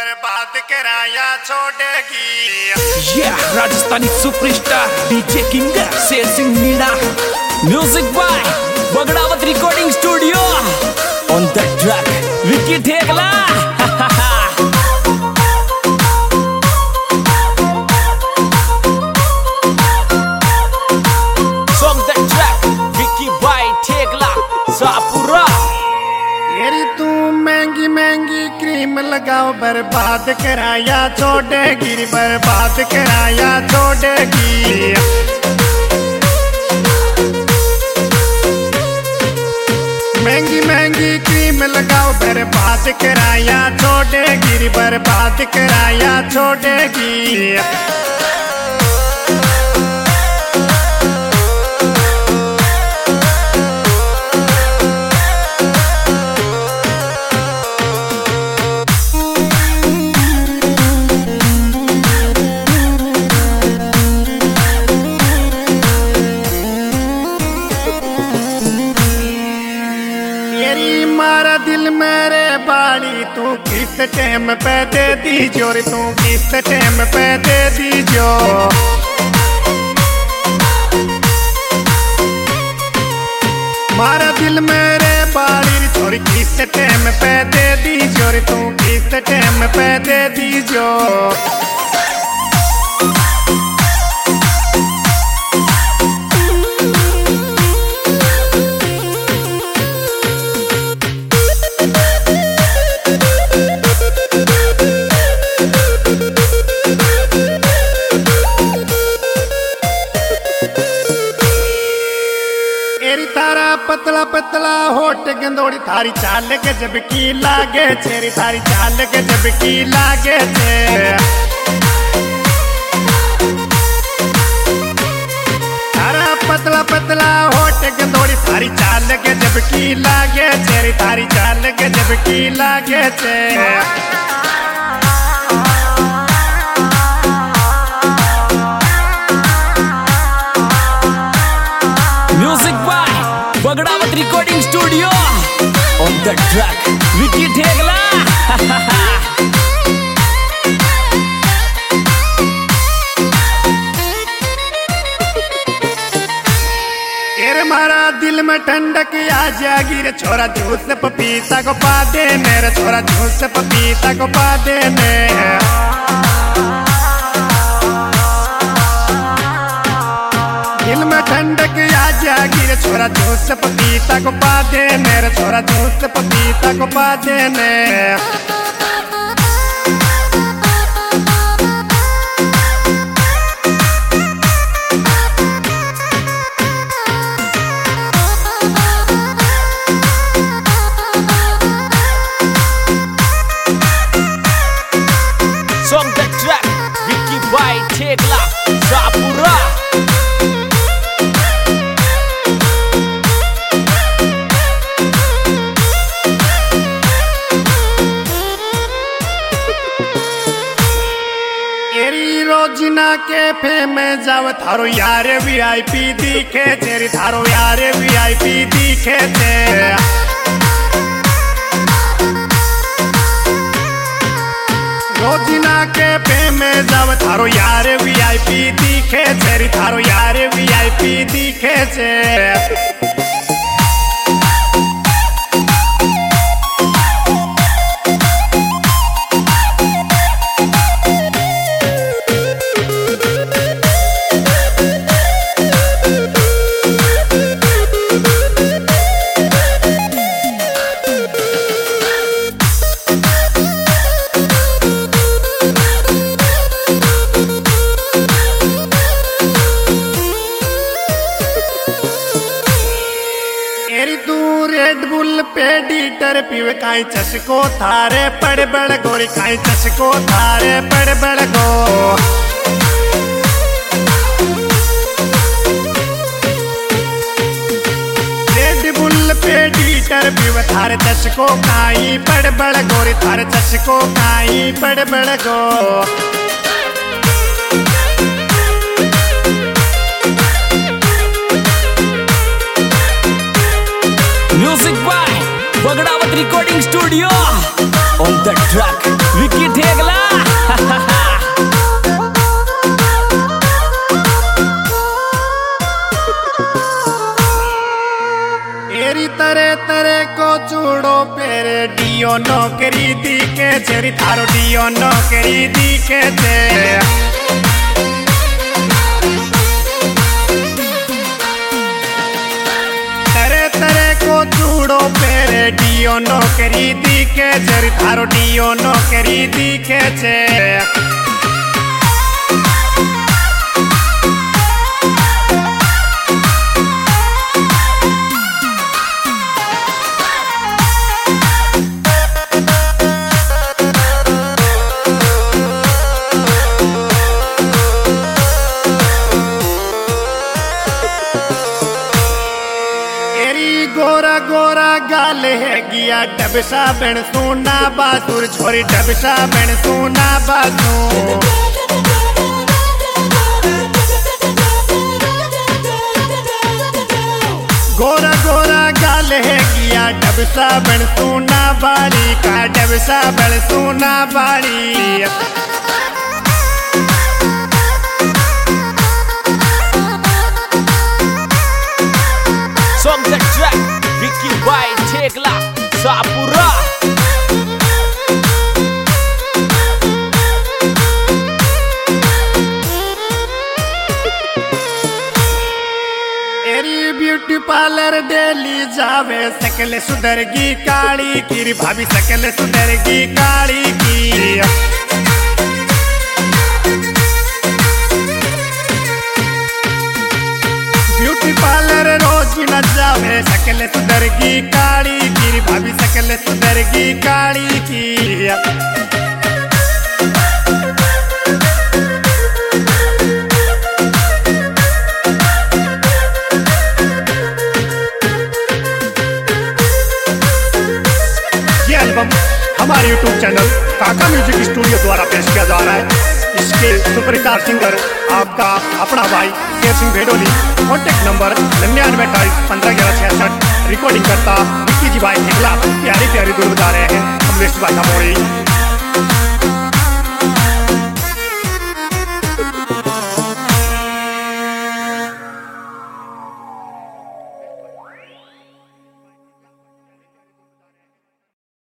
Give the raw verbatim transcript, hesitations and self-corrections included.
बर्बाद कराया छोड़ेगी। Yeah, Rajasthani superstar DJ king Sher Singh Meena, music by Bagdawat recording studio, on the track Vicky Thegla. Song the track Vicky by Thegla Sapura. येरी तू महंगी महंगी क्रीम लगाओ बर्बाद कराया छोड़ेगी, बर्बाद कराया छोड़ेगी। महंगी महंगी क्रीम लगाओ बर्बाद कराया छोड़ेगी, बर्बाद कराया छोड़ेगी। मारा दिल मेरे बाड़ी तू किस टाइम पे दे दीजो रे, तू किस टाइम पे दे दीजो। मारा दिल मेरे बाड़ी छोरी किस टाइम पे दे दीजो रे, तू किस टाइम पे दे दीजो। तारा पतला पतला होट गंदोड़ी थारी चाल के जब की लागे छेरी, थारी चाल के जब की लागे छे। तारा पतला पतला होट गंदोड़ी थारी चाल के जब की लागे छेरी, थारी चाल के जब की लागे छे। Bagdawat recording studio, on the track Vicky Thegla. तेरे मारा दिल में ठंडक आ जागी रे छोरा, जूस पपीता को पा दे मेरे छोरा, जूस पपीता को पा दे मेरे। दिल में ठंडक आ जागी रे छोरा, जूस पपीता को पा दे मेरे छोरा, जूस पपीता को पा दे मेरे। Song the track Vicky by Thegla Sapura. रोजिना कैफे में जाव थारो यार वीआईपी दिखे तेरी, थारो यार वीआईपी दिखे थे। रोजिना कैफे में जाव थारो यार वीआईपी दिखे तेरी, थारो यार वीआईपी दिखे थे। रेड बुल पे डीटर पीवे काई चसको थारे पड़ बड़ गोरी, काई चसको थारे पड़ बड़ गो। रेड बुल पे डीटर पीवे थारे चसको काई पड़ बड़ गोरी, थारे चसको काई पड़ बड़ गो। Music by Bagdawat recording studio, on the track Vicky Thegla. डियो नौकरी दिखे छेरी थारो डियो नौकरी दिखे छे। तरह तरह को चूड़ो पेरे डियो नौकरी दिखे छेरी थारो डियो नौकरी दिखे छे। गोरा गोरा गाल है गिया डबसा बन सोना बासुर छोरी डबसा बन सोना बासुर। गोरा गोरा गाल है गिया डबसा बन सोना बाड़ी का डबसा बन सोना बाड़ी। Song the track, Vicky White, Tekla, Sapura. एरी ब्यूटी पार्लर डेली जावे सकल सुधरगी काली की भाभी सकल सुधरगी काली की। ब्यूटी पार्लर रोज न जावे सकल सुधरगी काली की भाभी सकल सुधरगी काली की। ये एल्बम हमारे YouTube channel Kaka music studio द्वारा पेश किया जा रहा है। इसके सुपरस्टार सिंगर आपका अपना भाई शेर सिंह भेडोली। कॉन्टेक्ट नंबर निन्यानवे अट्ठाईस पंद्रह ग्यारह छियासठ। रिकॉर्डिंग करता विक्की जी भाई निकला। प्यारी प्यारी दूर बता रहे हैं कमलेश भाई मोड़ी।